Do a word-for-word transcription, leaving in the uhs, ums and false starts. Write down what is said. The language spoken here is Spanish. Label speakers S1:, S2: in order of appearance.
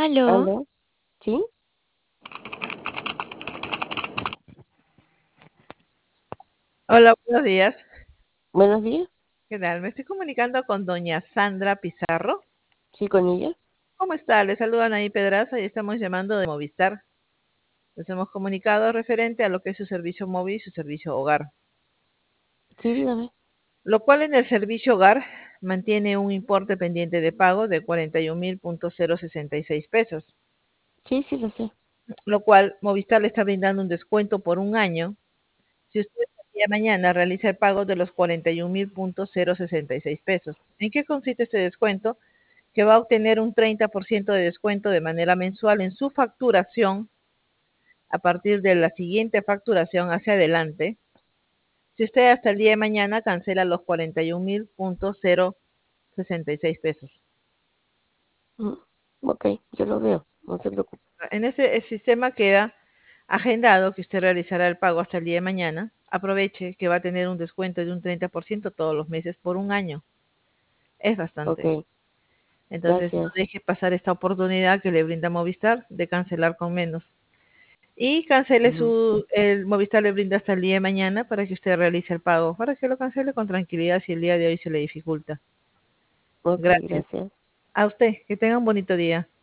S1: Aló,
S2: ¿Aló? ¿Sí?
S1: hola, buenos días.
S2: ¿Buenos días?
S1: ¿Qué tal? Me estoy comunicando con doña Sandra Pizarro.
S2: ¿Sí con ella?
S1: ¿Cómo está? Le saludan ahí Pedraza y estamos llamando de Movistar. Nos hemos comunicado referente a lo que es su servicio móvil y su servicio hogar,
S2: Sí, dígame.
S1: lo cual en el servicio hogar mantiene un importe pendiente de pago de cuarenta y un mil punto cero sesenta y seis pesos,
S2: Sí, sí, lo sé.
S1: lo cual Movistar le está brindando un descuento por un año si usted el día de mañana realiza el pago de los cuarenta y un mil punto cero sesenta y seis pesos. ¿En qué consiste este descuento? Que va a obtener un treinta por ciento de descuento de manera mensual en su facturación a partir de la siguiente facturación hacia adelante, si usted hasta el día de mañana cancela los cuarenta y un mil punto cero sesenta y seis pesos.
S2: Mm, ok, yo lo veo, no se preocupe.
S1: En ese el sistema queda agendado que usted realizará el pago hasta el día de mañana. Aproveche que va a tener un descuento de un treinta por ciento todos los meses por un año. Es bastante.
S2: Ok,
S1: Entonces, no
S2: gracias.
S1: deje pasar esta oportunidad que le brinda Movistar de cancelar con menos. Y cancele
S2: Ujú.
S1: su, el Movistar le brinda hasta el día de mañana para que usted realice el pago, para que lo cancele con tranquilidad si el día de hoy se le dificulta.
S2: Ok,
S1: Gracias.
S2: gracias.
S1: A usted, que tenga un bonito día.